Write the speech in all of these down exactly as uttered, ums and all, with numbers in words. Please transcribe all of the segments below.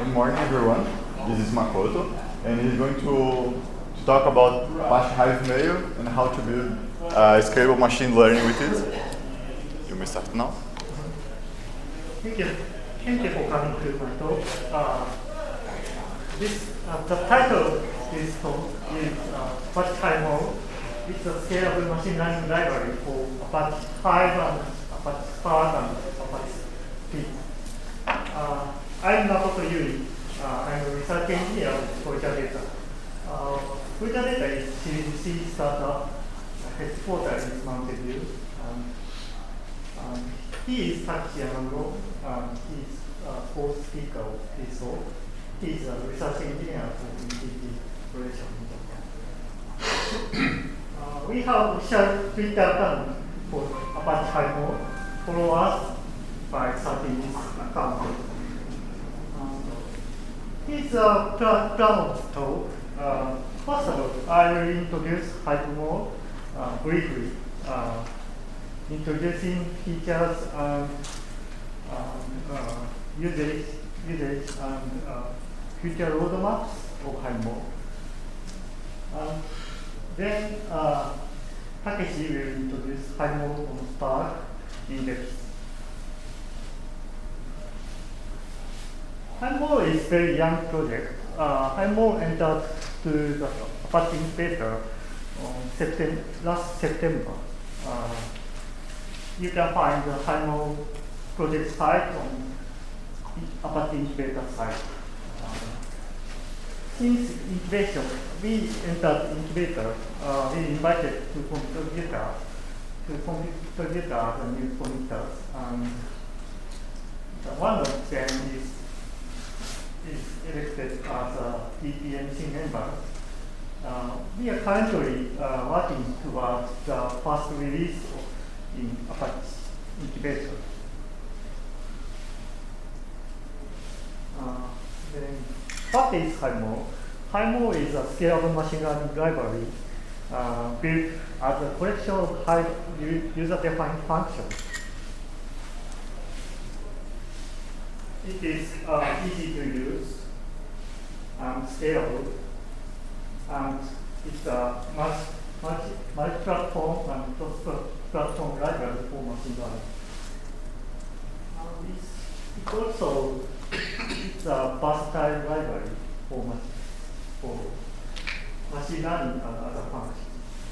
Good morning, everyone. This is Makoto, and he's going to, to talk about Apache Hive Mail and how to build uh, scalable machine learning with it. You may start now. Thank you. Thank you for coming to my talk. Uh, this uh, the title of this talk is uh, Apache Hive Mode. It's a scalable machine learning library for Apache Hive and Apache Spark and Apache Flink. Uh, I'm Makoto Yuri. Uh, I'm a research engineer at Fujita Data. Uh, Fujita Data is a C D C startup. Headquarters is Mountain View. Um, um, he is Takeshi Yamamoto. Um, he is a fourth speaker of this talk. He is a research engineer for N T T Operation in Japan. uh, we have official Twitter account for Apache Hive Mode. Follow us by searching this account. Here's a plan, plan of talk. Uh, first of all, I will introduce Hive Mode uh, briefly, uh, introducing features and um, uh, usage, usage and uh, future roadmaps of Hive Mode. Um, then uh, Takeshi will introduce Hive Mode on Spark in depth. Hive Mode is a very young project. Uh, Hive Mode entered to the Apache beta on September, last September. Uh, you can find the Hive Mode project site on Apache beta site. Uh, since incubation, we entered incubator, uh, we invited to contributor to contribute the new committers, and one of them is is elected as a T P M C member. Uh, we are currently uh, working towards the first release in Apache Incubator. Uh, then, what is Hive Mode? Hive Mode is a scalable machine learning library uh, built as a collection of Hive user-defined functions. It is uh, easy to use and scalable, and it's a multi, multi-platform and cross-platform library for machine learning. And it's, it's also it's a versatile library for, mach for machine learning and other functions.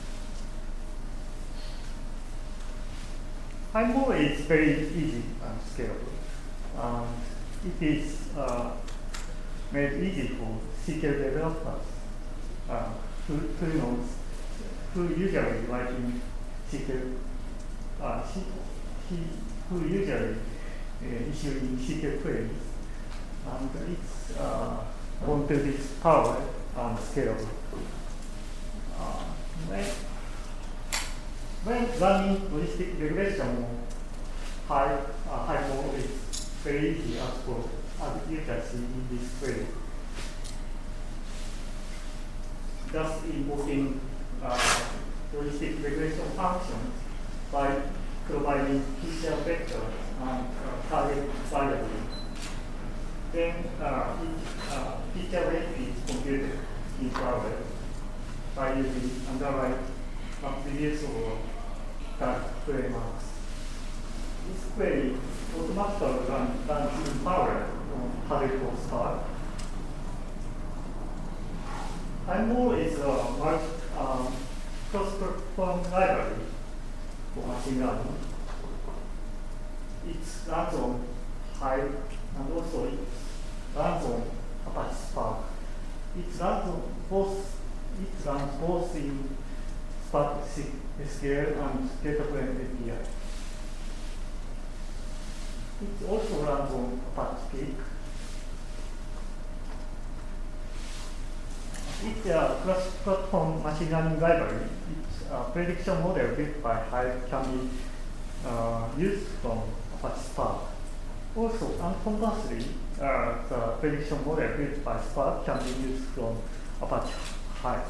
Hive Mode is very easy and scalable. Um, It is uh, made easy for S Q L developers uh, who, who knows who usually writing S Q L, uh, who usually uh, issuing S Q L queries, and it's uh, want to be powered and scalable. Uh, when, when running logistic regression on Hive, uh, Hive Mode is very easy as for as you can see in this query. Just invoking uh, logistic regression functions by providing feature vectors and uh, target variable. Then uh, each uh, feature weight is computed in parallel by using underlying attributes or tag query marks. This query automatically run, runs in parallel on Hadoop or Spark. Hive Mode is a large um, cross-platform library for machine learning. It runs on Hive and also it runs on Apache Spark. It runs on both. It runs both in Spark S Q L and DataFrame A P I. It also runs on Apache Flink. It's a cross-platform machine learning library. It's a prediction model built by Hive can be uh, used from Apache Spark. Also, and conversely, uh, the prediction model built by Spark can be used from Apache Hive.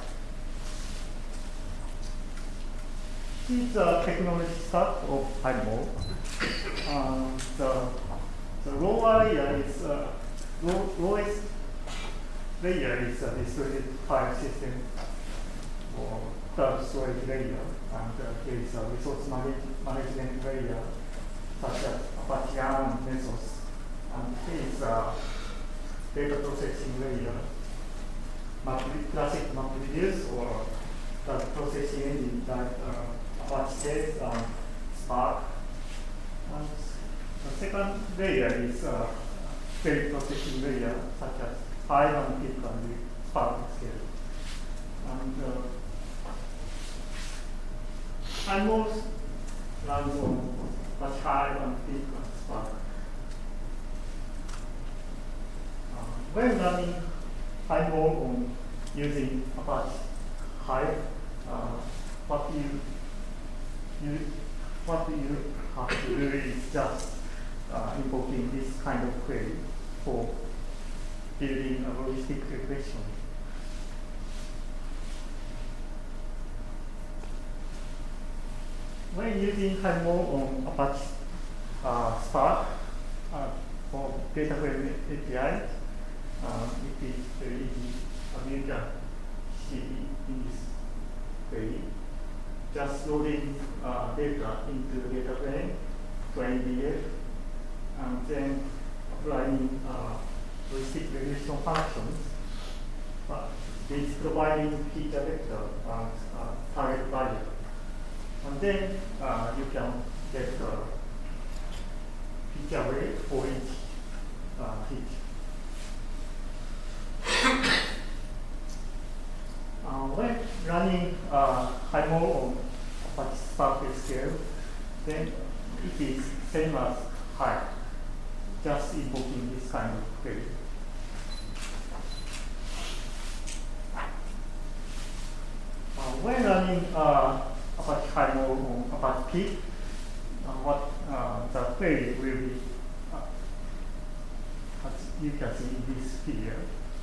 This is the technology stack of Hive Mode. Uh, the, the raw area is uh, low, lowest layer is a distributed file system or cloud storage layer, and uh, there is a resource manage management layer such as Apache Yarn Mesos, and here is a data processing layer, map, classic MapReduce or the processing engine like uh, Apache Chase and Spark. And the second layer is a query processing layer such as Hive and Pip and Spark scale. And uh, Hive runs on Apache Hive and Pip and Spark. Uh, when running Hive on using Apache Hive, uh, what you, you what you have to do is just uh, invoking this kind of query for building a logistic regression. When using Hive on Apache uh, Spark uh, for data frame A P I, uh, it is very easy. Uh, you can see in this query. Just loading uh, data into data frame to N D F, and then applying uh, logistic regression functions. But it's providing feature vector and uh, target value. And then uh, you can get uh, feature weight for each uh, feature. Uh, when running uh, Hive on Apache Spark S Q L, then it is same as Hive, just invoking this kind of query. Uh, when running uh, Apache Hive on Apache Pip, uh, what uh, the query will be, uh, as you can see in this figure.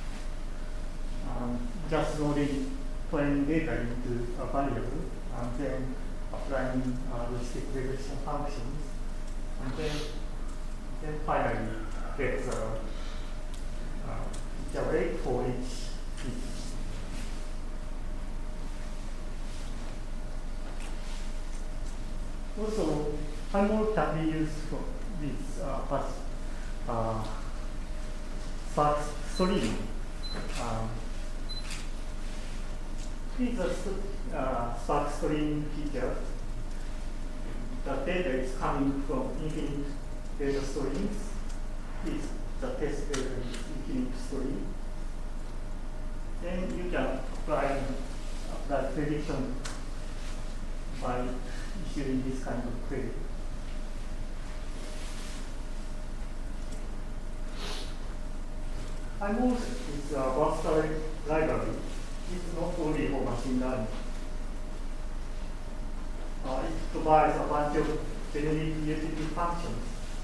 Um, just loading plain data into a variable, and then applying uh, logistic regression functions, and then then finally get the uh, feature weight for each feature. Also, Hive can be used for this uh, Apache uh, Spark Stream. Um, This is a uh, Spark Stream feature. The data is coming from infinite data streams. This the test data is infinite stream. Then you can apply apply prediction by issuing this kind of query. Hive is a versatile library. It's not only for machine learning. Uh, it provides a bunch of generic utility functions.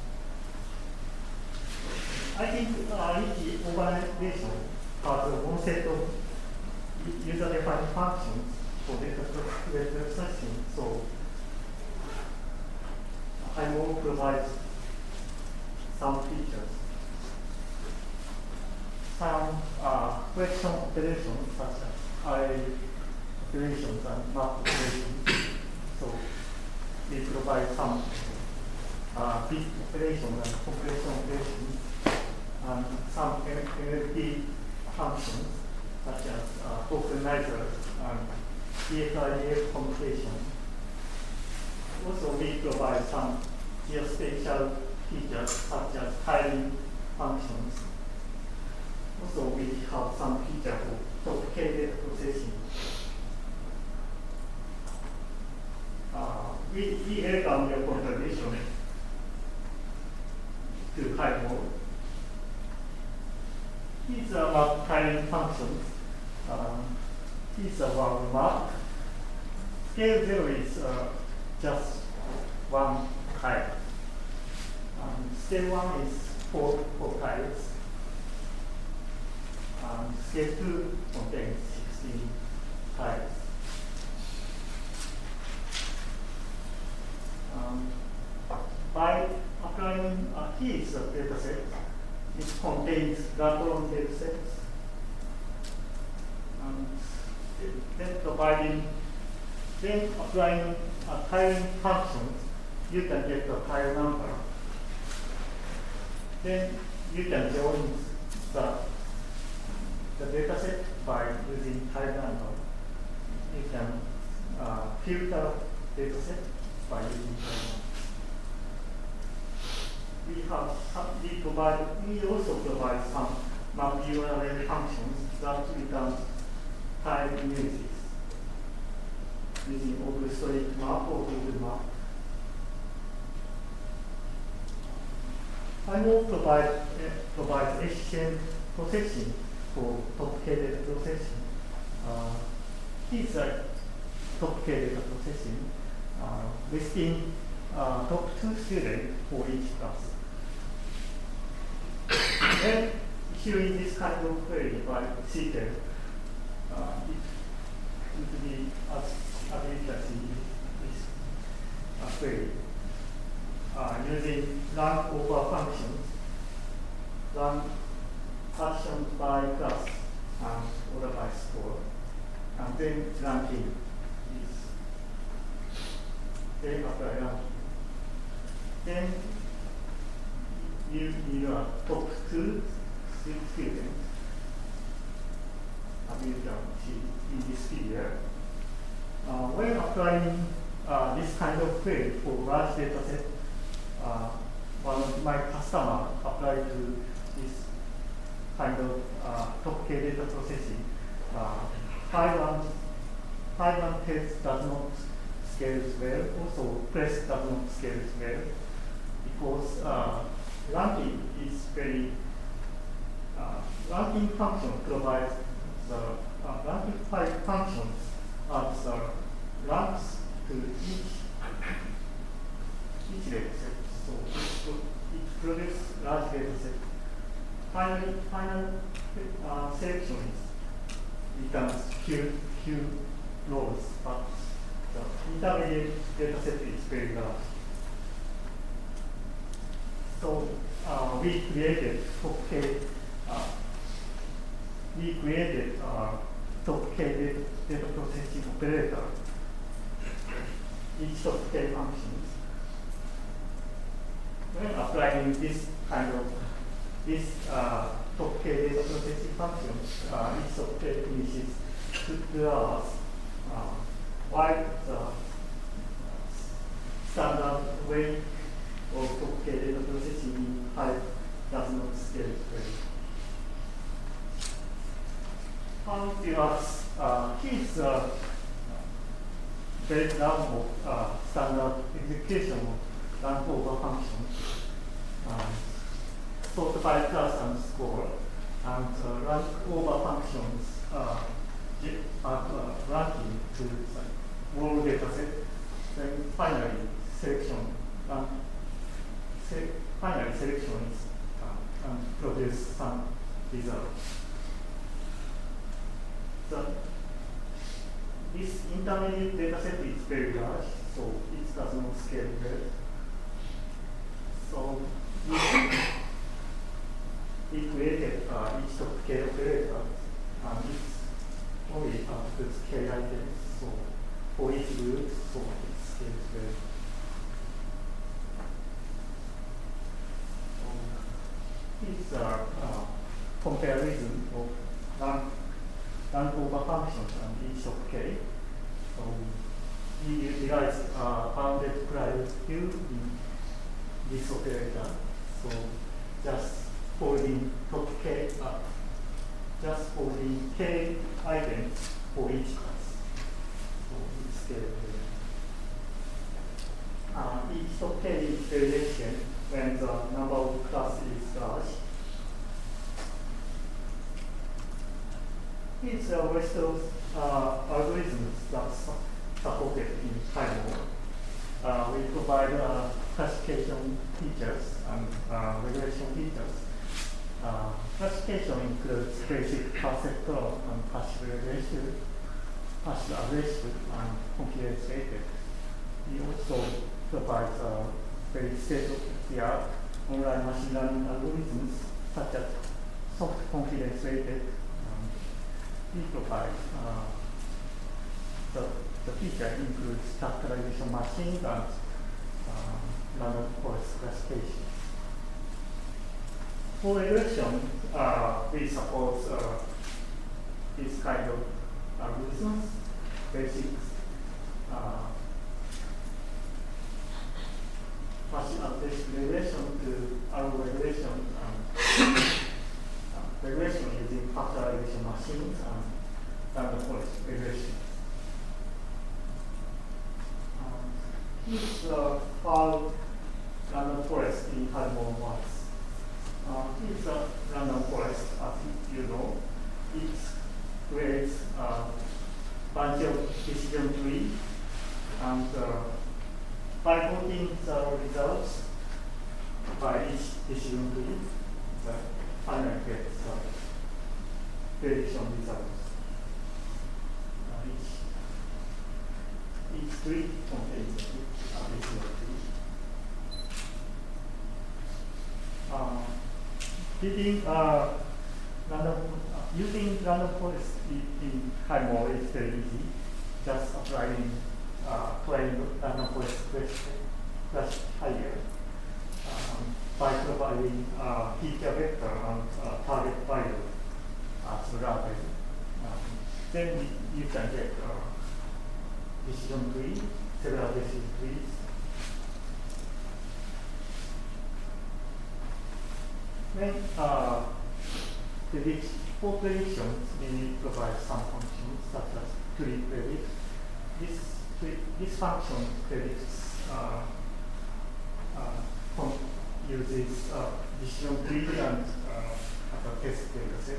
I think uh, each organization has one set of user-defined functions for data processing. So Hive provides some features. Some uh, question operations such as array operations and map operations. So they provide some uh, bit operations and compression operations, and some N L P functions such as uh, tokenizer and D F I D F computation. Also, we provide some geospatial features such as tiling functions. Also, we have some feature for complicated processing. Uh, we, we welcome your contribution to Hive. These are map tiling functions. Um, these are one map. Scale zero is uh, just one tile. Um, scale one is four, four tiles. Um, scale two contains sixteen tiles. Um, by applying a keys dataset, it contains data sets. And then providing, then applying a tiling functions, you can get the tile number. Then you can join the, the data set by using tile number. You can uh, filter data set by using tile number. We have some, we provide, we also provide some map U R L functions that return tile images using OpenStreetMap or Google Map. I will provide uh, provide efficient processing for top-K data processing. Uh, these are top-K data processing, uh, listing uh, top two students for each class. Then, issuing this kind of query by S Q L, uh, it would be as as you can see this uh, query. Uh, using rank over functions, rank action by class and order by score, and then ranking is then apply ranking. Then you need a top two students, as you can see in this figure. Uh, when applying uh, this kind of query for large data set, Uh, one of my customers applied to this kind of uh, top-K data processing. Uh, five and five and test does not scale well. Also, press does not scale well because uh, ranking is very uh, ranking function provides the uh, ranking five functions as uh, ranks to each each data set. So it produces large data set. Final, final uh, selection is returns few, few rows, but the intermediate data set is very large. So uh, we created top-K, uh, we created uh, top-K data, data processing operator, each top-K functions. When applying this kind of this uh, top-K data processing function, uh, each top-K finishes two, two hours, uh, while the standard way of top-K data processing in Hive does not scale well. How it works? Uh, here's a breakdown of uh, standard execution of rank over function, um, sort by class and score, and uh, rank over functions uh, are uh, ranking to the whole data set. Then finally, selection, rank, se finally selection is uh, and produce some results. So this intermediate data set is very large, so it does not scale well. So we, we created uh, each top-K operator, and it's only uh, puts K items, so for each group, so it scales well. So these are uh, comparison of rank, rank over functions and each of K. So we utilize uh, bounded prior view in this operator. So just holding top K up, just holding K items for each class. So it's scaled. Uh, each top K is variation when the number of class is large. Here's a list of uh, algorithms that's supported in Hive. Uh, we provide uh, classification features and uh, regression features. Uh, classification includes basic perceptron and passive regression, passive aggressive, and confidence rated. We also provide uh, very state-of-the-art online machine learning algorithms such as soft confidence rated. Um, we provide uh, the, the feature includes characterization machines and uh, random forest classification. For regression, uh, we support uh, this kind of algorithms, basics, uh, machine update regression to algo regression, and uh, regression using factorization machines and random forest regression. Um, here's uh, how random forest in Harmon works. Uh, it's a random forest, as you know. It creates a bunch of decision trees, and uh, by putting the results by each decision tree, the final gets the prediction results. Uh, each, each tree contains a decision tree. Uh, Using uh, random, uh, using random forest in, in Harmon is very easy. Just applying uh, applying random forest classifier um, by providing uh, feature vector and uh, target value as relative. Um, then you can get uh, decision tree, several decision trees. Then, uh, predict, for predictions, we provide some functions such as tree predict. This, this function predicts, uh, uh, uses uh, decision tree and uh, a test data set.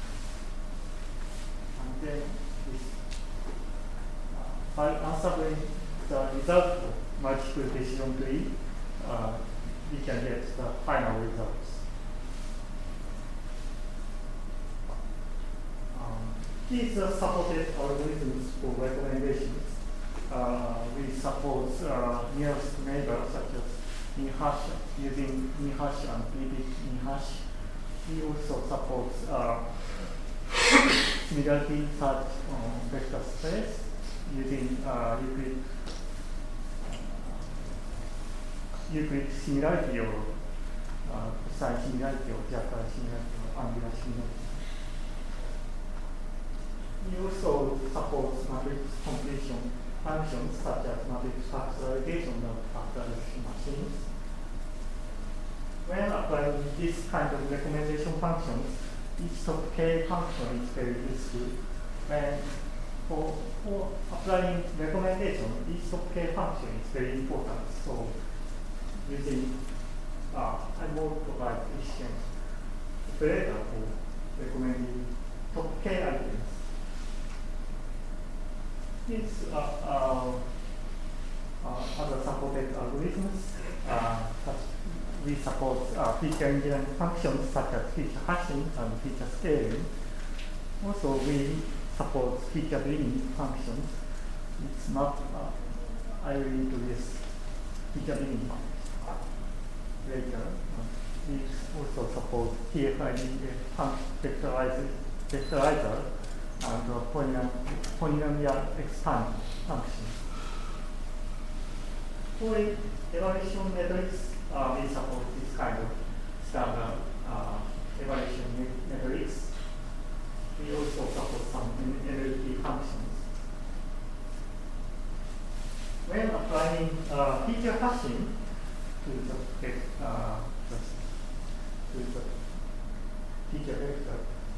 And then, this, uh, by answering the result of multiple decision tree, uh, we can get the final results. These are supported algorithms for recommendations. Uh, we support uh, nearest neighbor such as NeHash using NeHash and Vivid NeHash. We also support uh, similarity search on vector space using uh, Euclid, Euclid similarity or uh, precise similarity or Jaccard similarity or angular similarity. We also support matrix completion functions such as matrix factorization and factorization machines. When applying this kind of recommendation functions, each sub k function is very useful. When for, for applying recommendation, each sub k function is very important. So using uh, I will provide efficient operator for recommending top k items. These uh, uh, uh, other supported algorithms. Uh, we support uh, feature engineering functions such as feature hashing and feature scaling. Also, we support feature binning functions. It's not, uh, I will introduce feature binning later. Uh, we also support T F I D vectorizer, vectorizer and uh, polynomial, polynomial expand function. For evaluation metrics, uh, we support this kind of standard uh, evaluation metrics. We also support some N L P functions. When applying uh, feature hashing to the, uh, to the feature vector,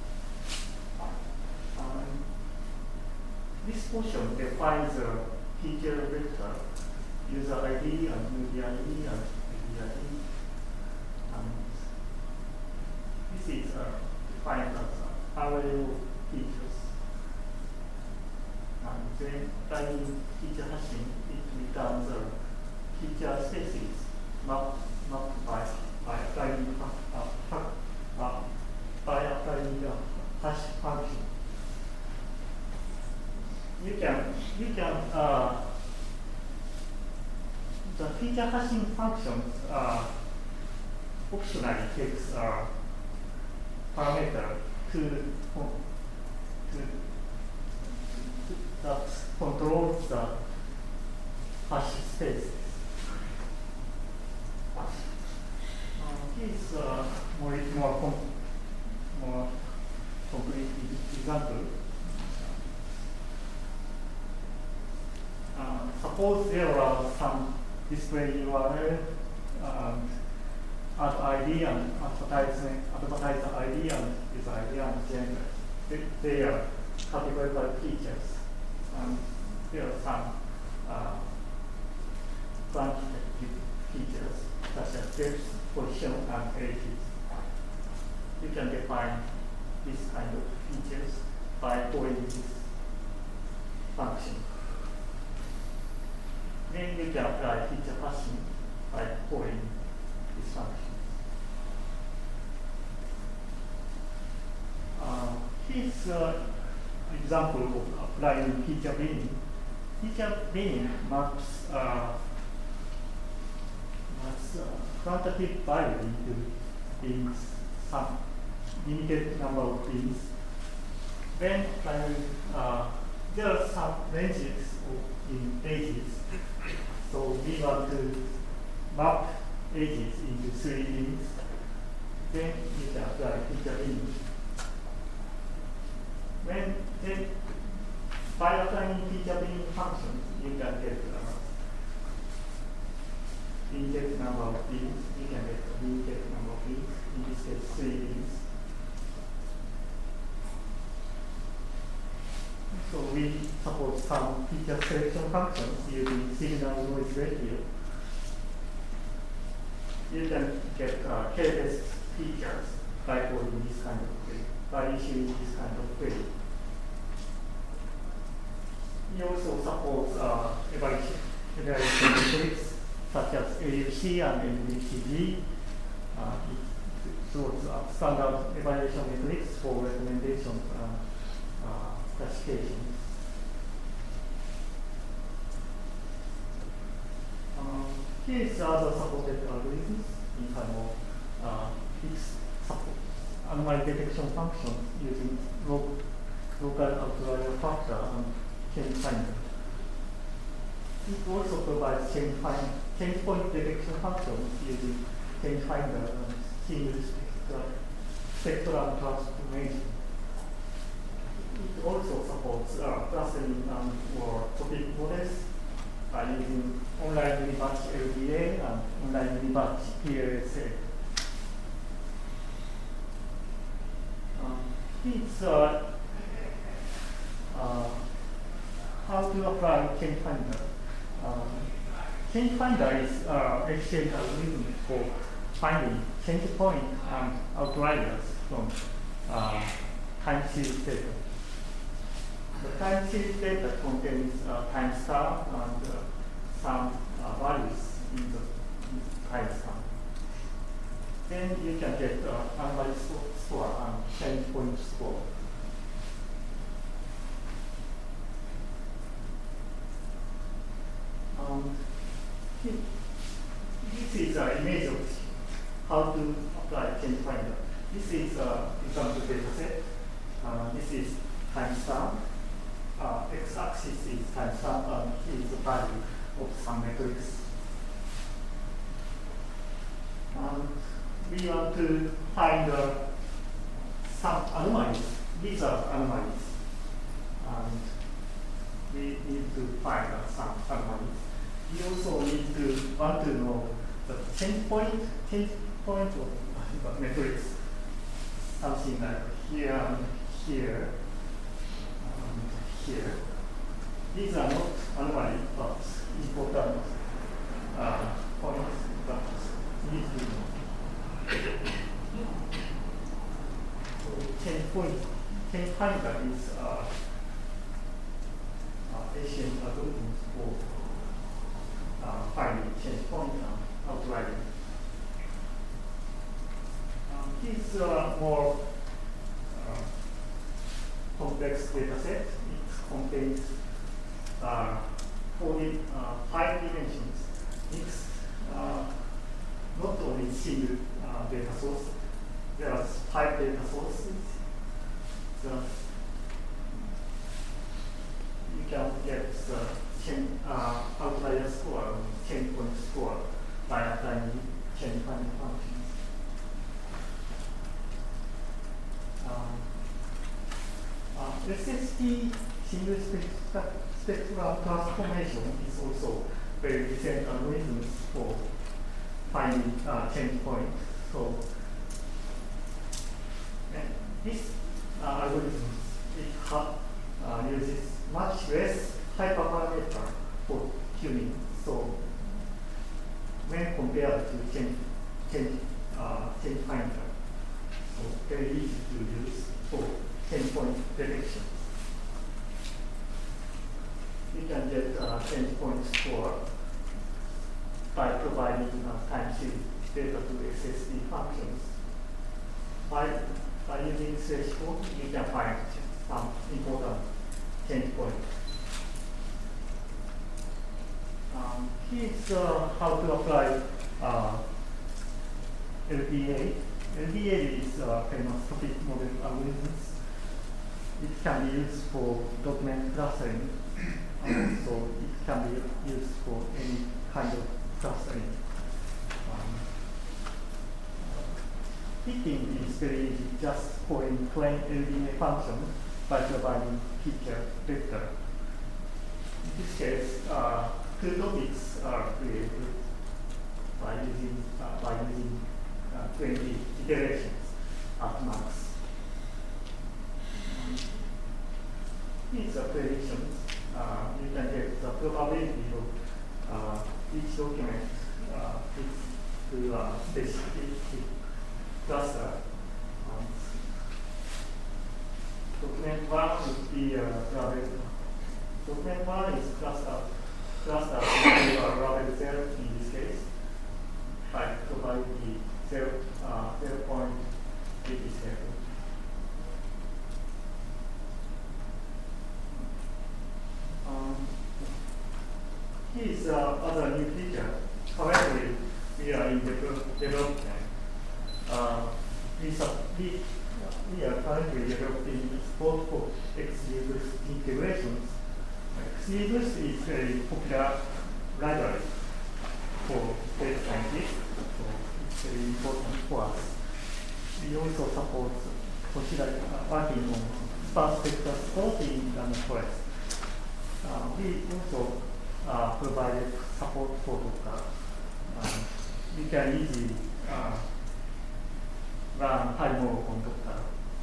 Um, this portion defines a feature vector, user I D and media I D and media I D. And this is uh, defined as uh, array of features. And then by feature hashing, it returns a feature spaces not not by by applying uh, uh, by applying the hash function. You can, you can, uh, the feature hashing functions uh, optionally takes uh, parameter to, to, to that controls the hash space. Uh, here's a more, more, com more complete example. Uh, suppose there are some display U R L, um, ad I D and advertisement, advertiser I D and user I D and gender. They, they are categorized by features. And there are some uh, quantitative features such as depth, position, and ages. You can define this kind of features by calling this function. Then you can apply feature hashing by calling this function. Uh, here's an example of applying feature binning. Feature binning maps, uh, maps uh, quantitative value into bins, some limited number of bins. Then uh, there are some ranges in ages. So we want to map ages into three bins. Then you can apply feature binning. When then by applying feature binning function, you can get uh, limited number of bins. You can get a limited number of bins. In this case, three bins. So we suppose some feature selection functions using signal noise ratio. You can get uh, K-based features by calling this kind of query, by issuing this kind of query. We also support uh, evaluation, evaluation metrics such as A U C and M V T G. Uh, those are standard evaluation metrics for recommendations and uh, classification. Um, here is other supported algorithms in terms of uh, fixed support anomaly detection functions using lo local outlier factor and change finder. It also provides change, find, change point detection functions using change finder and single spectrum, spectrum transformation. It also supports uh, clustering and or topic models by using online unibatch L D A and online unibatch P L S A. Um, it's uh, uh, how to apply change finder. Um, change finder is uh, exchange algorithm for finding change point and outliers from uh, time series data. The time series data contains uh, time stamp and uh, some uh, values in the time stamp. Then you can get uh, anomaly score and change point score. Um, this is an image of how to apply change finder. This is an uh, example data set. Uh, this is timestamp. Uh, x-axis is timestamp, and here is the value of some metrics. And we want to find uh, some anomalies. These are anomalies. And we need to find uh, some anomalies. We also need to want to know the change point, change point of metrics. Something like here and here and here. These are not anomaly, but important uh, points that need to know. So change point, change finder is uh, uh, Asian algorithms for uh, finding change point and outlier. Um, this uh, more uh, complex data set. It contains uh, forty, uh, five dimensions. It's uh, not only single uh, data source. There are five data sources. So you can get the chain, uh, outlier score, chain point score by applying chain finding functions. Um, uh, S S T single spectral, spectral transformation is also very recent algorithms for finding uh, change point. So and this uh, algorithm it ha uh, uses much less hyperparameter for tuning. So when compared to change change uh, change finder, so very easy to use for change point detection. You can get uh, change point score by providing uh, time series data to S S D functions. By, by using threshold, you can find some important change point. Um, here's uh, how to apply uh, L D A. L D A is uh, famous topic model algorithms. It can be used for document clustering, and also it can be used for any kind of clustering. Um, Fitting is very easy, just calling plain L D A function by providing feature vector. In this case, uh, two topics are created by using uh, by using uh, twenty iterations at max. Um, these are predictions. Uh, you can get the probability of uh, each document uh, fits to a specific cluster. Um, document one would be a rabbit. Document one is cluster cluster to a rabbit zero in this case. By providing the zero uh, zero point eight seven. Um, here is uh, other new feature. Currently, we are in develop, development. Uh, we, sub, we, we are currently developing support for XGBoost integrations. XGBoost is a very popular library for data scientists, so it's very important for us. We also support consider uh, working on sparse vector support in Random Forest. Uh, we also uh, provided support for Docker. Um, we can easily uh, run Highmore on Docker.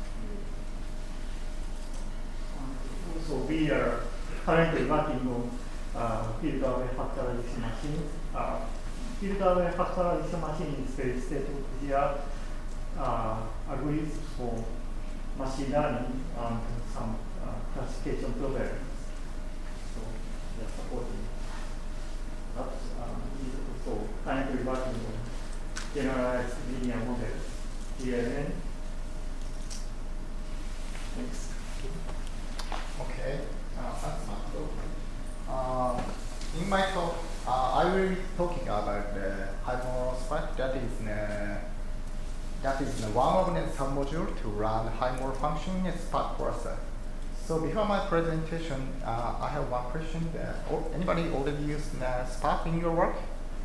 Um, also, we are currently working on uh, field-aware factorization machines. Uh, field-aware factorization machine is very state-of-the-art uh, algorithms for machine learning and some uh, classification problems. So we are supporting that. Um, we also currently working on generalized linear models, G L N. Next. Okay, uh, thanks, Marco. Uh, in my talk, uh, I will be talking about the Highmore Spark. That is uh, that is one of the submodules to run Highmore function in Spark cluster. So before my presentation, uh, I have one question. Uh, or anybody already used uh, Spark in your work?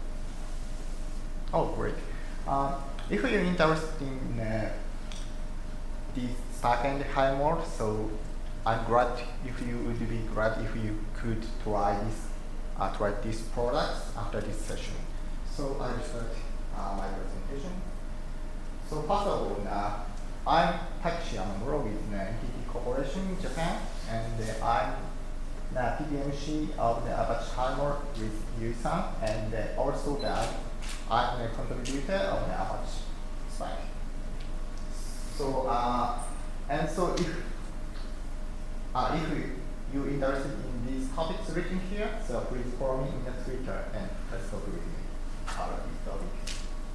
Oh, great. Uh, if you're interested in uh, the Spark and Highmore, so I'm glad if you would be glad if you could try this, uh, try these products after this session. So I will start uh, my presentation. So first of all, uh, I'm Takeshi Yamamura with uh, N T T Corporation in Japan, and uh, I'm the P D M C of the Apache Highmore with Yui-san, and uh, also the, I'm a contributor of the Apache Spark. So uh, and so if Uh, if you, you're interested in these topics written here, so please follow me in the Twitter and let's talk with me about these topics.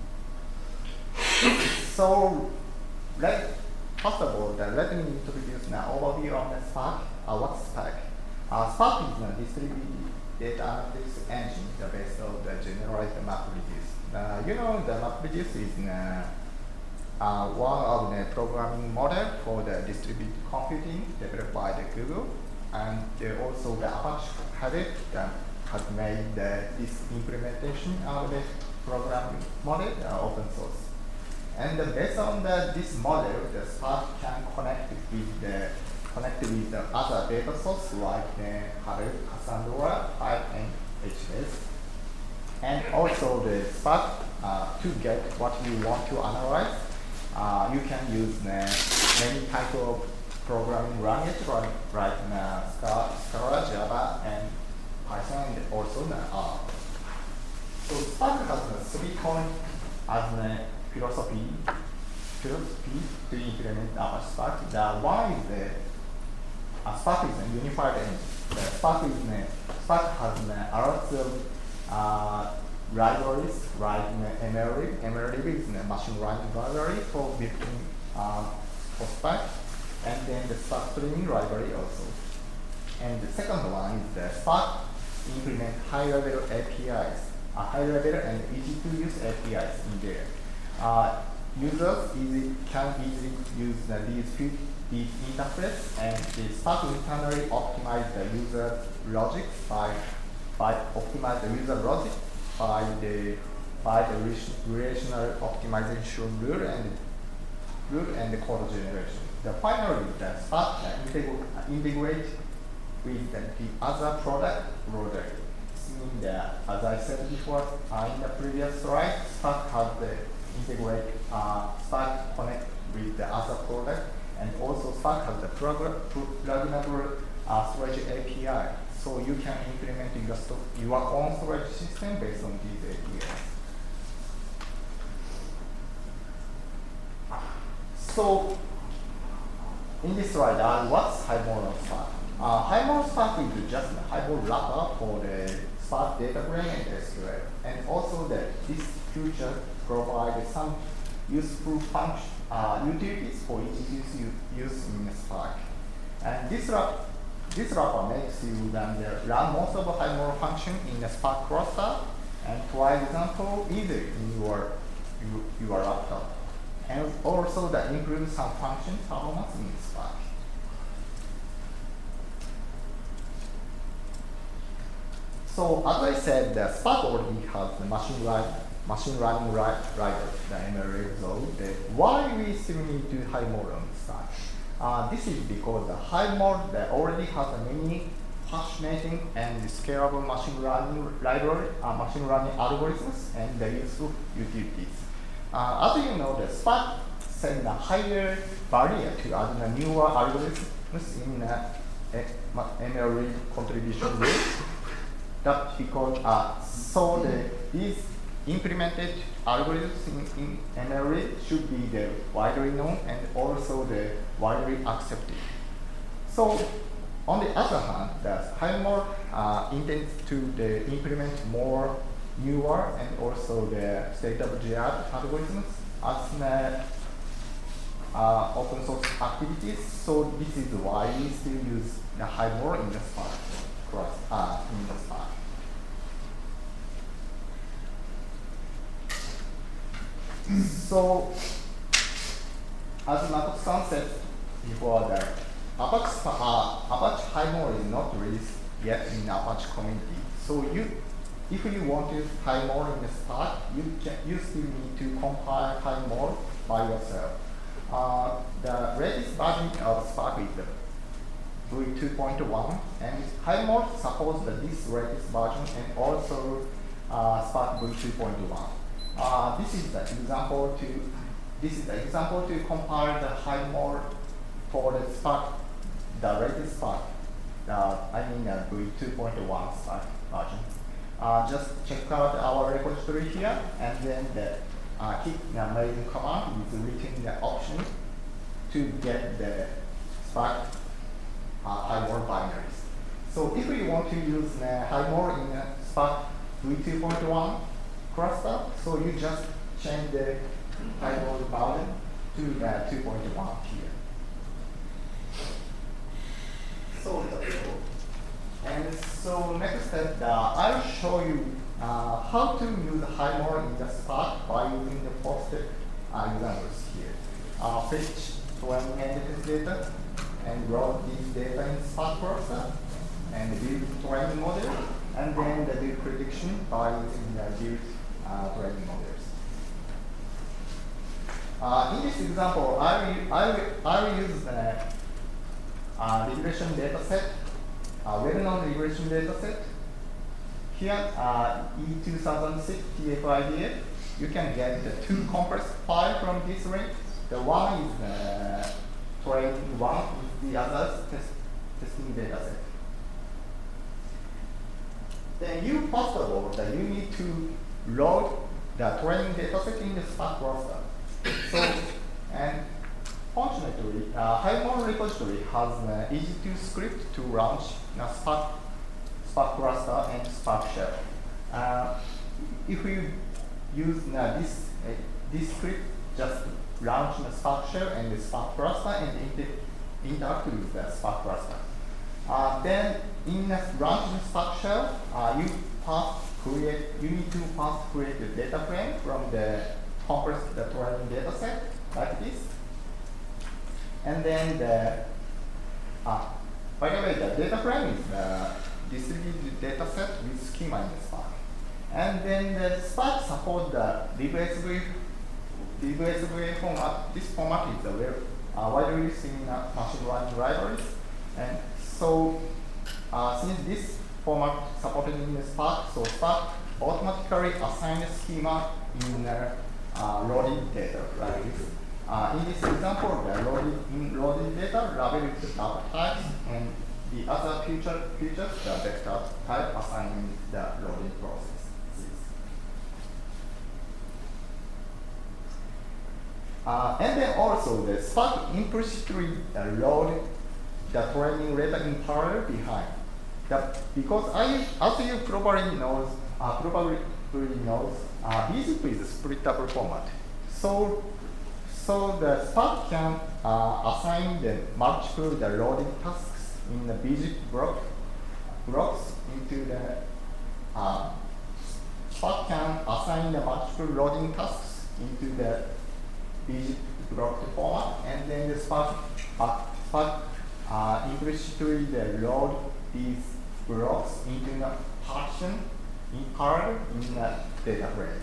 So, let, first of all, the, let me introduce an overview of the Spark. Uh, what's Spark? Uh, Spark is a distributed data analytics engine, the base of the generalized MapReduce. Uh, you know, the MapReduce is uh, uh, one of the programming model for the distributed computing developed by the Google, and uh, also the Apache Hadoop that has made the, this implementation of the programming model uh, open source. And uh, based on the, this model, the Spark can connect with the connect with the other data source like the Hadoop, Cassandra, Hive, and H B S. And also the Spark uh, to get what you want to analyze. Uh, you can use uh, many types of programming language like, like uh, Scala, Scala, Java, and Python, and also the R. So Spark has a three coins as a philosophy, philosophy to implement Apache Spark. The one is the uh, Spark is a unified engine. The Spark is a, Spark has a lots of uh, libraries like M L lib. M L lib is a machine learning library for building uh, for Spark, and then the Spark streaming library also. And the second one is the Spark implement high-level A P Is, a high-level and easy-to-use A P Is in there. Uh, users easy, can easily use the, these, these interface, and the Spark internally optimize the user logic by by optimize the user logic by the by the relational optimization rule and rule and the code generation. The finally the Spark uh, integrate, uh, integrate with the, the other product loader. Meaning that, as I said before uh, in the previous slide, Spark has the integrate uh, Spark connect with the other product, and also Spark has the programmable uh, storage A P I. So you can implement your, your own storage system based on these A P Is. So in this slide, uh, what's Highmore Spark? Uh, Highmore Spark is just a Highmore wrapper for the Spark data frame and S Q L. And also that this feature provides some useful function, uh, utilities for easy use, use in Spark. And this wrapper This wrapper makes you run, the, run most of the Highmore function in the Spark cluster, and for example, either in your, your, your laptop. And also that includes some function performance in Spark. So as I said, the Spark already has the machine learning, machine learning driver, the M L lib. So the, why we still need to Highmore on Spark? Uh, this is because the Highmore already has a many paginating and scalable machine learning library, uh, machine learning algorithms, and the useful utilities. Uh, as you know, the Spark sets a higher barrier to add the newer algorithms in the uh, M L lib contribution rate. That's because uh, so the, these implemented algorithms in, in M L lib should be the widely known and also the widely accepted. So, on the other hand, the Highmore uh, intends to the implement more newer and also the state-of-the-art algorithms as the uh, open source activities. So this is why we still use the Highmore in the Spark class, uh, in the Spark. So, as Makoto-san said before, the Apache, uh, Apache Highmore is not released yet in Apache community. So you, if you want to use Highmore in the Spark, you can, you still need to compile Highmore by yourself. Uh, the latest version of Spark is the V two point one, and Highmore supports the this latest version and also uh, Spark V two point one. Uh, this is the example to this is the example to compile the Highmore for the Spark, the latest Spark. Uh, I mean the V two point one Spark version. Uh, just check out our repository here, and then the uh, keep the main command is written the option to get the Spark uh, Highmore binaries. So if you want to use the Highmore in the Spark V two point one cluster, so you just change the Highmore version to the two point one here. So that's all. And so next step, uh, I'll show you uh, how to use Highmore in the Spark by using the posted uh, examples here. this data and load this data in Spark cluster and build training model, and then the build prediction by using the build uh, training models. Uh, in this example, I will, I will, I will use the uh, regression data set, a well-known regression data set. Here, uh, E two thousand six T F I D A, you can get the two compressed files from this link. The one is uh, training one, the other is test, testing data set. Then you, first of all, that you need to load the training data set in the Spark cluster. So, and fortunately, uh, Highmore repository has an E G two script to launch a Spark, Spark cluster and Spark shell. Uh, if you use uh, this, uh, this script, just launch the Spark shell and the Spark cluster and inter interact with the Spark cluster. Uh, then, in the launch the Spark shell, uh, you first create. You need to first create the data frame from the compress the training data set like this, and then the uh, by the way, the data frame is the distributed data set with schema in the Spark, and then the Spark support the libSV libSV format. This format is a very uh, widely used in uh, machine learning libraries, and so uh, since this format supported in the Spark, so Spark automatically assign a schema in uh, Uh, loaded data like this. Uh, in this example, the loaded, in loaded data labeled the data types, and the other feature, features, the vector type assigned the loading process. Uh, and then also the Spark implicitly uh, load the training data in parallel behind. The, because I, as you probably knows, uh, probably knows, uh, BZip is a splittable format. So, so the Spark can uh, assign the multiple the loading tasks in the BZip block blocks into the uh, Spark can assign the multiple loading tasks into the BZip block format, and then the Spark uh, Spark uh, implicitly the load these blocks into the partition in parallel in the data frame.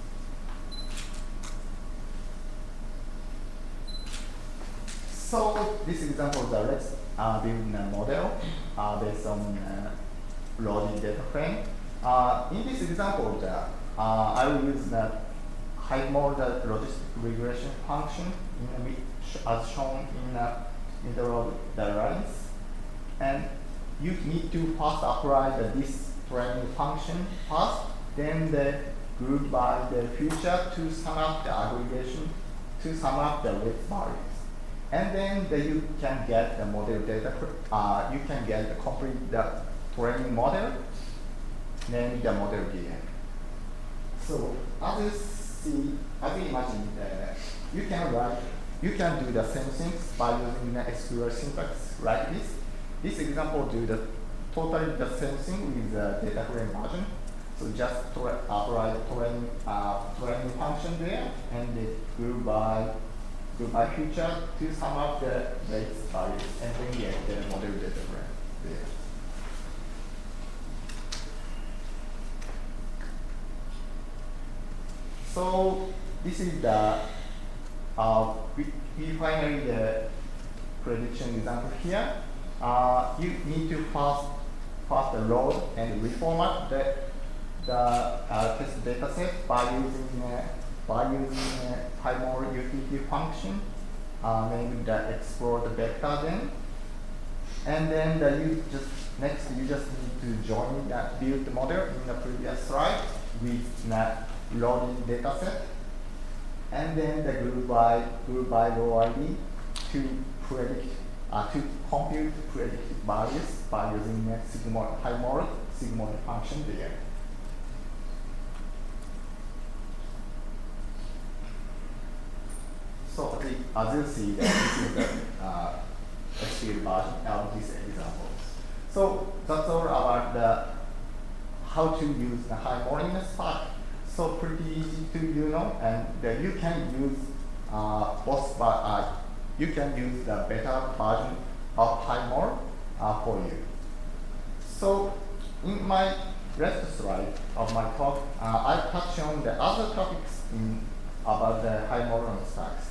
So this example is uh, let's uh, build a model uh, based on uh, loading data frame. Uh, in this example, the, uh, I will use the Highmore the logistic regression function in the, as shown in the in the, the lines, and you need to first apply the, this training function first, then the group by the future to sum up the aggregation, to sum up the weight values. And then the, you can get the model data, uh, you can get the complete the training model, then the model D N. So as you see, as you imagine, uh, you can write, you can do the same things by using the S Q L syntax like this. This example do the totally the same thing with the data frame version. So just apply the training, uh, training function there, and the group by group by feature to sum up the weights values, and then get the model data frame there. So this is the uh, we, we finally the prediction example here. Uh, you need to first first load and reformat the the uh, test data set by using uh, by using uh, Highmore utility function, uh, named the explore the vector then, and then the, you just next you just need to join that build model in the previous slide with the loading data set, and then the group by group by row I D to predict uh, to compute predicted values by using the sigmoid Highmore sigmoid function there. So as you see, that this is the uh, S Q L version of this example. So that's all about the how to use the Highmore in the Spark. So pretty easy to you know, and the, you can use uh, both by uh, you can use the better version of Highmore uh, for you. So in my last slide of my talk, uh, I touch on the other topics in, about the Highmore on stacks.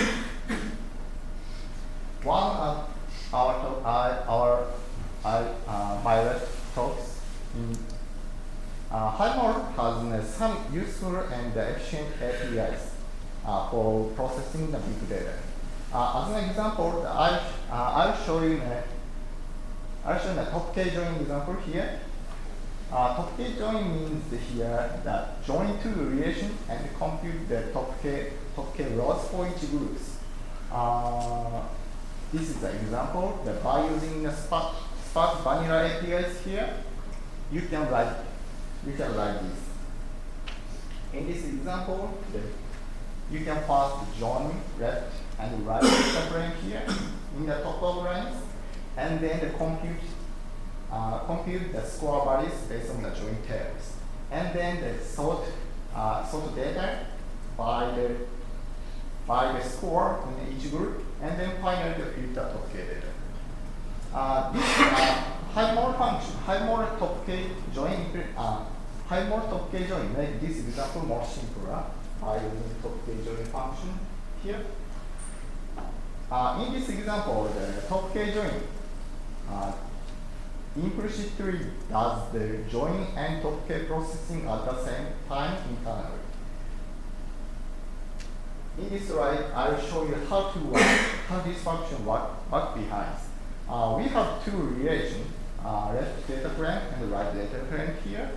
One of our, to- uh, our uh, my last talks in uh, Highmore has uh, some useful and efficient A P Is uh, for processing the big data. Uh, as an example, I, uh, I'll show you a, I'll show you a top K join example here. Uh, top K join means here that join two relations and compute the top K, top K rows for each groups. Uh, this is the example that by using the Spark, Spark vanilla A P Is here, you can write, you can write this. In this example, the, you can first join left and right data frame here in the top of lines, and then the compute uh, compute the score values based on the join tables, and then the sort uh, sort data by the by the score in each group, and then finally the filter top K data. Uh, this uh, Highmore function, Highmore top K join, uh, Highmore top K join make this example more simpler by using top K join function here. Uh, in this example, the top K join uh, implicitly does the join and top K processing at the same time internally. In this slide, I will show you how to work, how this function work, work behind. Uh, we have two relations, uh, left data frame and right data frame here.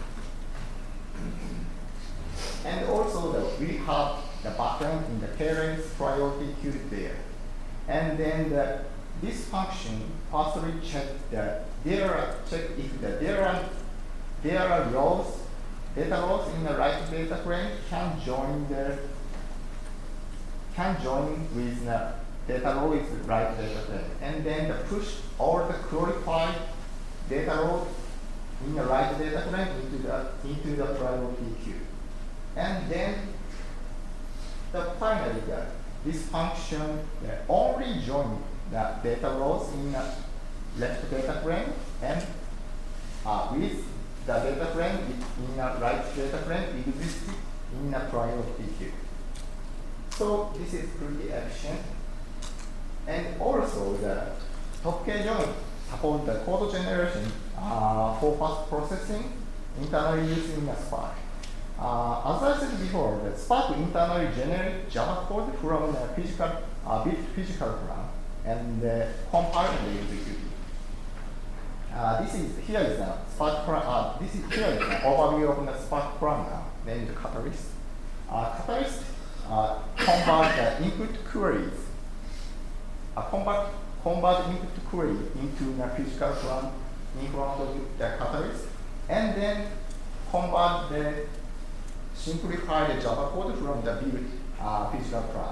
And also the, we have the background in the parents priority queue there. And then the, this function firstly check that there are check if the, there are there are rows, data rows in the right data frame can join the can join with the data row is the right data frame, and then the push all the qualified data rows in the right data frame into the into the priority queue, and then the finally the, this function uh, only join the data rows in the left data frame and uh, with the data frame in the right data frame existing in the priority queue. So this is pretty efficient. And also the top K join support the code generation uh, for fast processing internally using the Spark. Uh, as I said before, the Spark internally generates Java code from the physical uh, bit physical plan and uh, compile and execute it. Uh, this is here is the Spark plan. Uh, this is here is the overview of the Spark planner named Catalyst. Uh, Catalyst uh, convert the input queries. Uh, convert convert input query into the physical plan in front of the Catalyst, and then convert the simplify the Java code from the built uh, physical plan.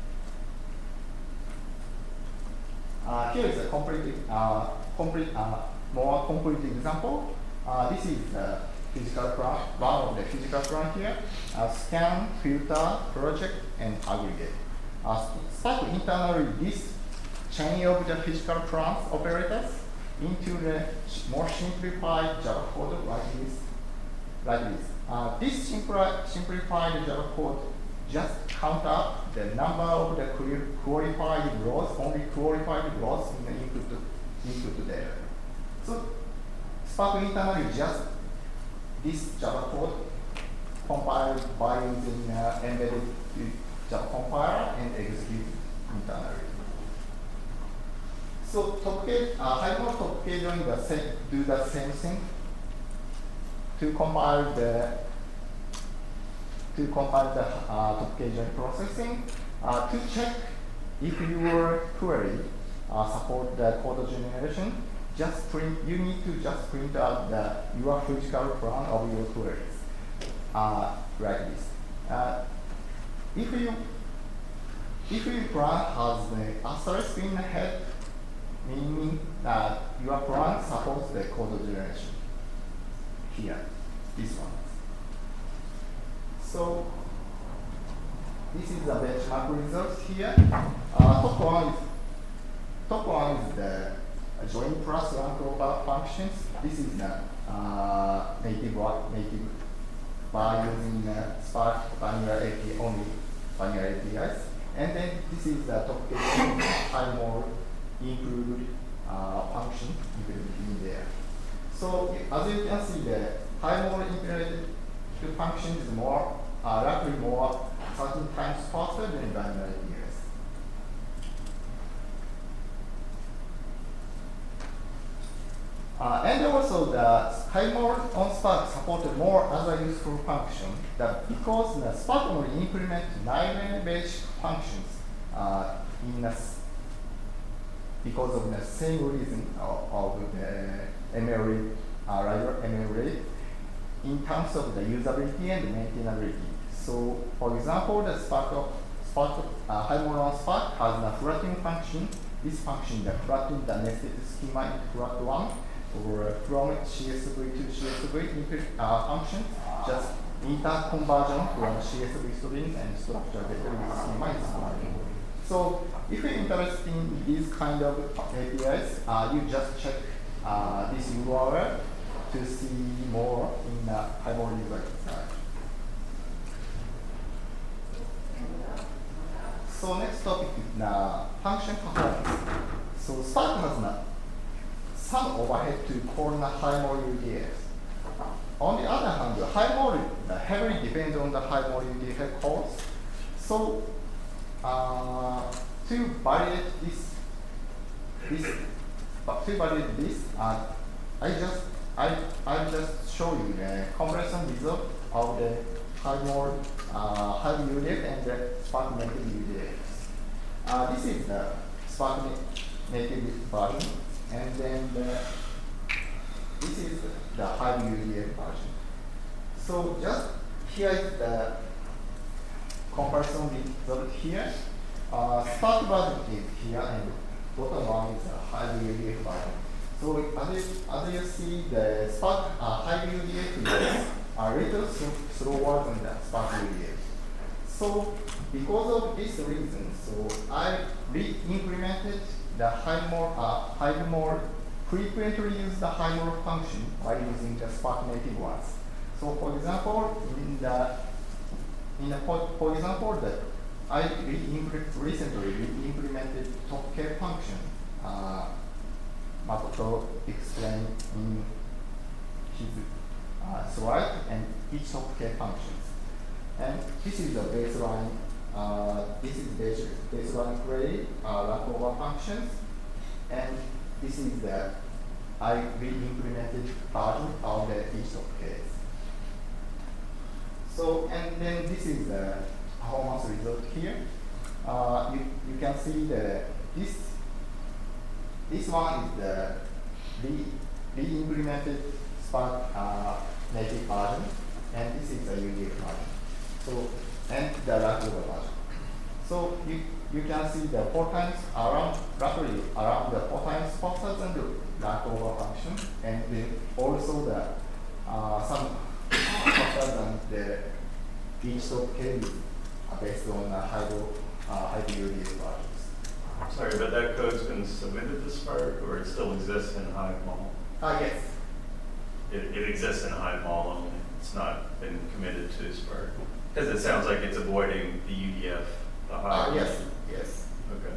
Uh, here is a complete, uh, complete, uh, more complete example. Uh, this is the physical plan, one of the physical plan here. Uh, scan, filter, project, and aggregate. Uh, Spark internally this chain of the physical plans operators into the more simplified Java code like this. Like this. Uh, this simpli simplified Java code just count up the number of the qualified rows, only qualified rows in the input, input data. So Spark internally just this Java code compiled by using uh, embedded Java compiler and execute internally. So top K, uh, Highmore top K join the same, do the same thing to compile the to compile the uh, top K join processing uh, to check if your query uh, support the code generation. Just print. You need to just print out the your physical plan of your queries uh, like this. Uh, if you if your plan has the asterisk in the head, meaning that your plan supports the code generation. Here, this one. So this is the benchmark results here. Uh, Uh, top one is top one is the join plus rank over functions. This is the uh, native native by using uh, Spark vanilla A P I only vanilla A P Is. And then this is the top case high more improved uh, function included in there. So as you can see, the high more implemented function is more uh, roughly more thirteen times faster than vanilla A P Is. Uh, and also the HiMore on Spark supported more other useful functions that because the Spark only implement nine basic functions uh, in a, because of the same reason of, of the M L rate, uh, M L rate in terms of the usability and maintainability. So for example, the Spark of Spark uh, HiMore on Spark has a flattening function. This function that flattens the nested schema into flat one. Or from C S V to C S V input uh, function, just interconversion from C S V string and structure data schema is fine. So if you're interested in these kind of A P Is, uh, you just check uh, this U R L to see more in the HiMore user side. So next topic is uh, function performance. So Spark has not some overhead to call the HiMore U D F. On the other hand, the HiMore heavily depends on the HiMore U D F calls. So uh, to validate this, this, but to validate this, uh, I just I I just show you the comparison result of the HiMore uh, Hive U D F and the Spark native U D F. Uh, this is the Spark native version. And then the, this is the Hive U D F version. So just here is the comparison result here. Uh, Spark version is here, and bottom one is the Hive U D F version. So as you, as you see, the Spark uh, Hive U D F is a little slower than the Spark U D F. So because of this reason, so I re-implemented the HiMore, uh, HiMore frequently use the HiMore function by using the Spark native ones. So for example, in the, in the for, for example, that I re recently re-implemented top K function. Uh, Makoto explained in his uh, slide and each top K functions. And this is the baseline. Uh, this is base, baseline query, uh, rank over functions, and this is the I re-implemented version of the each of case. So, and then this is the performance result here. Uh, you, you can see the this this one is the re, re-implemented Spark uh, native version, and this is the U D F version. So, and the rank over version. So you, you can see the four times around, roughly around the four times faster than the rank over function, and then also the uh, some faster than the each of K based on the Hive uh, Hive U D F versions. Sorry, but that code's been submitted to Spark, or it still exists in HiveMall? Ah uh, yes. It, it exists in HiveMall only. It's not been committed to Spark. Because it sounds like it's avoiding the U D F. The uh, yes, yes. Okay.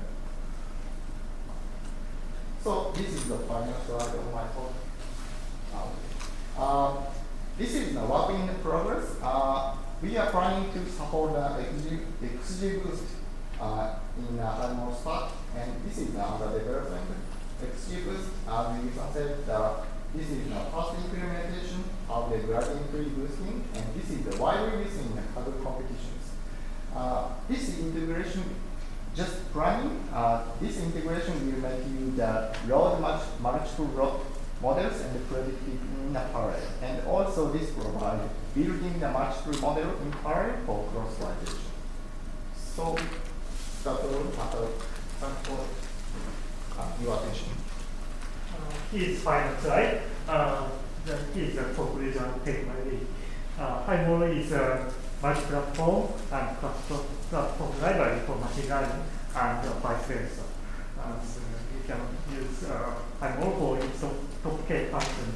So this is the final slide of my talk. Um, uh, this is the work in progress. Uh, we are planning to support the X G Boost uh, in uh, HiMore Spark, and this is under development. X G Boost, as you said, uh, this is the first implementation of the gradient-free boosting, and this is the widely used in the Hadoop competitions. Uh, this integration, just planning, uh, this integration will make you the load much, multiple load models and predict it in a parallel. And also this provides building the multiple model in parallel for cross-validation. So that's all. Thanks for uh, your attention. Uh, his final slide. Uh, the, is a conclusion technically. Uh, HiMore is a multi-platform and platform library for machine learning. and uh, vice versa. And uh, you can use uh, HighMall for its complicated functions.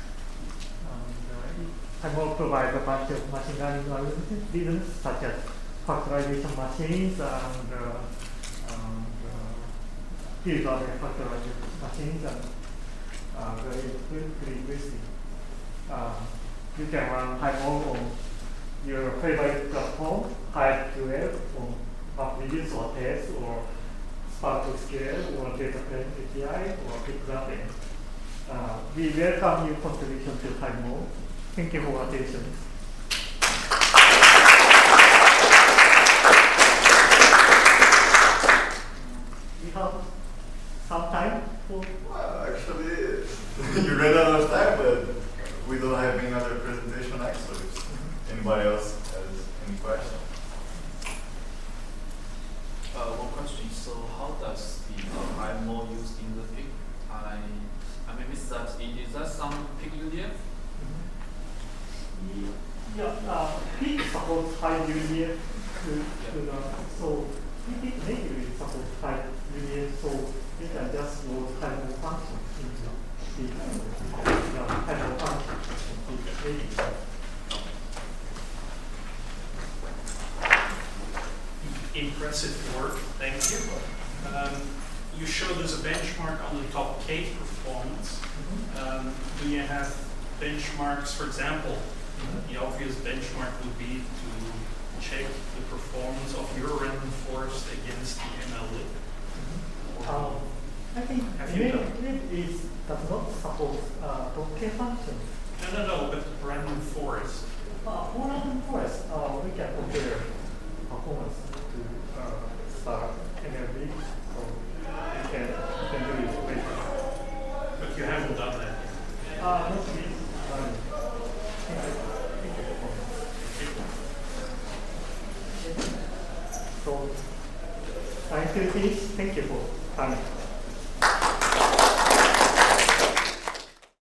And uh, HighMall provides a bunch of machine learning algorithms such as factorization machines and uh, and, uh, field order factorization machines and uh, very pretty interesting. Uh, you can run HighMall on your favorite platform, HiveQL, on MapReduce or Test or SparkScale or DataFrame A P I or BigGraph. Uh, we welcome your contribution to HiveMall. Thank you for your attention. We have some time for. Well, actually, you ran out of time, but we don't have any other presentation next. So if anybody else has any questions? Uh, one question. So, how does the uh, HiveMall use in the pig? I, I mean, is that is that some pig U D F? Yeah, uh, Pig supports Hive U D F to, to the, so Pig natively supports Hive U D F, so you can just load HiveMall function into the uh, HiveMall function natively. Impressive work, thank you. Um, you showed us a benchmark on the top K performance. Mm-hmm. Um, do you have benchmarks, for example, the obvious benchmark would be to check the performance of your random forest against the M L lib? Um, I think Have you done? lib is does not support uh, Docker functions. No, no, no, but random forest. Uh, for random forest, uh, we can compare performance to uh, Spark M L B, so you can, you can do it later. But you haven't done that yet. Uh, not really. Um, so, thank you, please. Thank you for coming.